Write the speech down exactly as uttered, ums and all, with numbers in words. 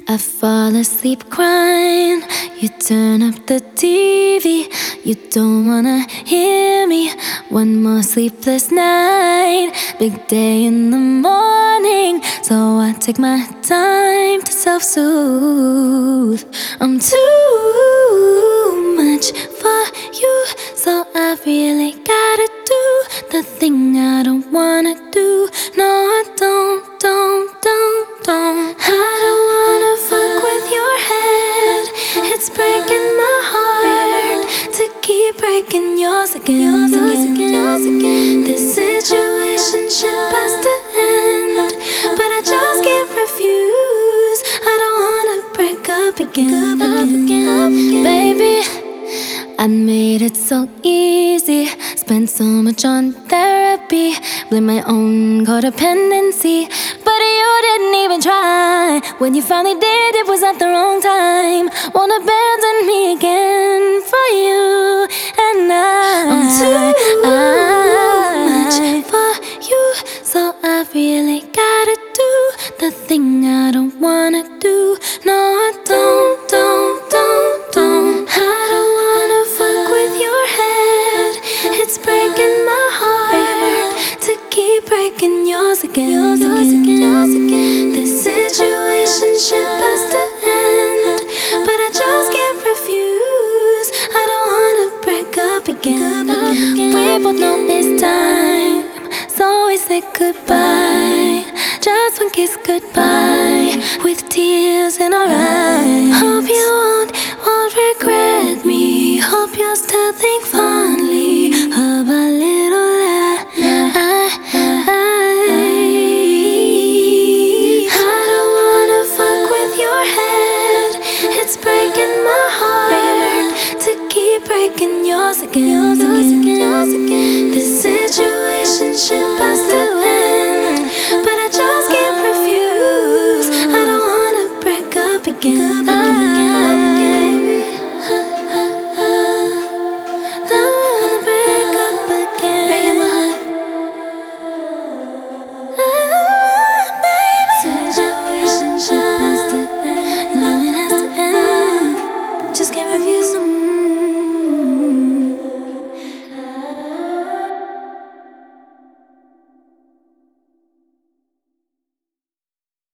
I fall asleep crying. You turn up the T V. You don't wanna hear me. One more sleepless night. Big day in the morning. So I take my time to self-soothe. I'm too much for you. So I really gotta do the thing I don't wanna do. No, I don't, don't, don't, don't. I don't wanna fuck with your head. It's breaking my heart to keep breaking yours again. Yours again, yours again. This situationship has to end, but I just can't refuse. I don't wanna break up again, up again, baby. I made it so easy, spent so much on therapy, blame my own codependency, but you didn't even try. When you finally did, it was at the wrong time. Won't abandon me again for you, and I I'm too I, much for you, so I really gotta do the thing I don't wanna do. No, I don't, don't, don't, don't. I don't wanna fuck with your head. It's breaking my heart to keep breaking yours again, yours again, yours again. This situationship has to end, but I just can't refuse. I don't wanna break up again. We both know it's time, so we say goodbye. Just one kiss goodbye, with tears in our eyes. Hope you won't, won't regret me. Hope you'll still think fondly